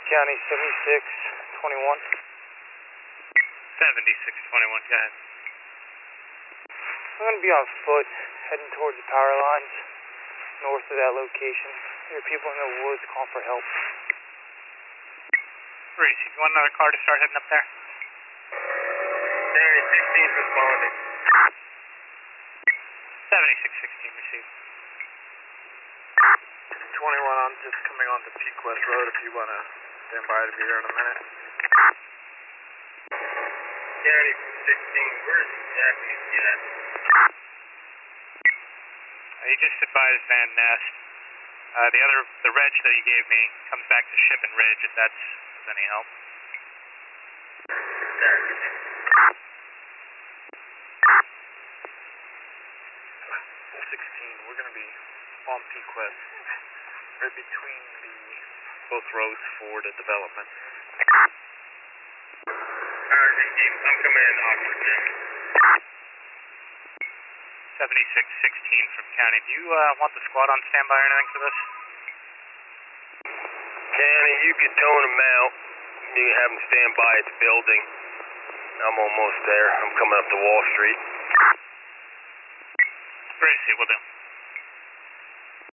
County 7621. 7621, go ahead. I'm going to be on foot, heading towards the power lines, north of that location. There are people in the woods calling for help. Reese, you want another car to start heading up there? County 16's responding. 7616 received. 21, I'm just coming onto Peak West Road if you want to stand by to be there in a minute. County 16, where exactly is he at? He just advised Van Ness. The reg that he gave me comes back to Ship and Ridge if that's any help. There. 16, we're going to be on Peak West, right between both roads for the development. 16, I'm coming in Oxford now. 7616 from County. Do you want the squad on standby or anything for this? County, you can tone them out. You can have them stand by at the building. I'm almost there. I'm coming up to Wall Street. Gracie, will do.